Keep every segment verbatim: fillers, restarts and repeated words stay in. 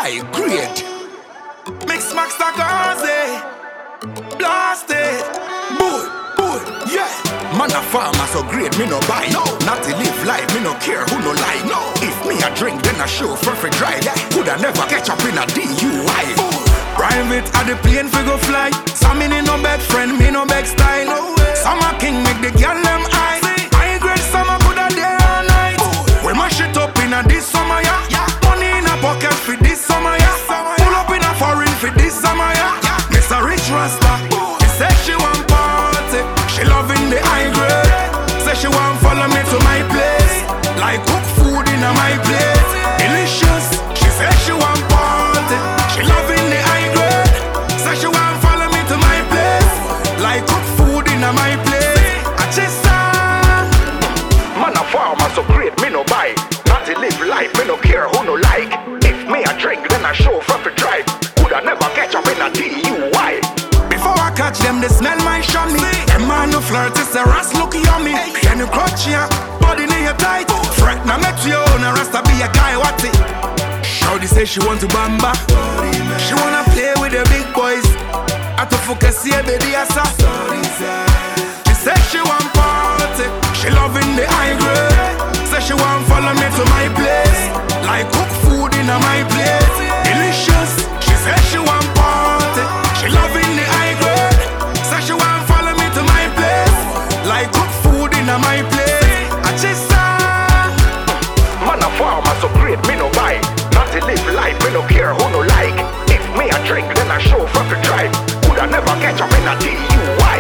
high grade. Mix Max Tagaze, blast it. Boy, boy, yeah. Man a farmer so great, me no buy. No, not to live life, me no care who no lie. No, if me a drink, then I show perfect drive. Yeah. Coulda never catch up in a D U I. Private at the plane fi go fly. Some me no beg friend, me no beg style. No Summer king make the girl them high. High grade summer coulda day all night. We mash it up in a this summer, yeah. yeah. Money in a pocket for this summer, yeah. Pull up in a foreign for this summer, yeah. yeah. Mister Rich Rasta, she say she want party. She loving the high grade. Say she want follow me to my place. Like cook food in a my plate. Delicious. She say she want party. She loving the high grade. Say she want follow me to my place. Like cook food in a my plate. I just man a farmer so great, me no buy. Not to live life, me no care who no like. If me a drink, then I show for to drive. Coulda never catch up in a D U I. Before I catch them, they smell my shawny. Them man no flirt, it's a ras looky on me. Can you crutch ya? Body in your tight. Fret na met you, na rasta be a guy, what it? Shawty say she want to bamba. She wanna play with the big boys. At the focus here, baby, asa. She say she want party. She loving the high grade. Say she want follow me to my place. Like cook food in a my plate. Delicious. She say she want party. She loving the high grade. Say she want follow me to my place. Like cook food in a my plate. I just man a farmer so great, me no buy. Not to live life, me no care who no like. If me a drink, then I show for to drive. Coulda never catch up in a D U I.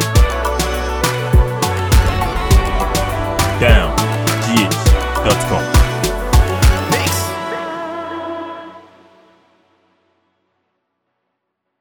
down G H dot com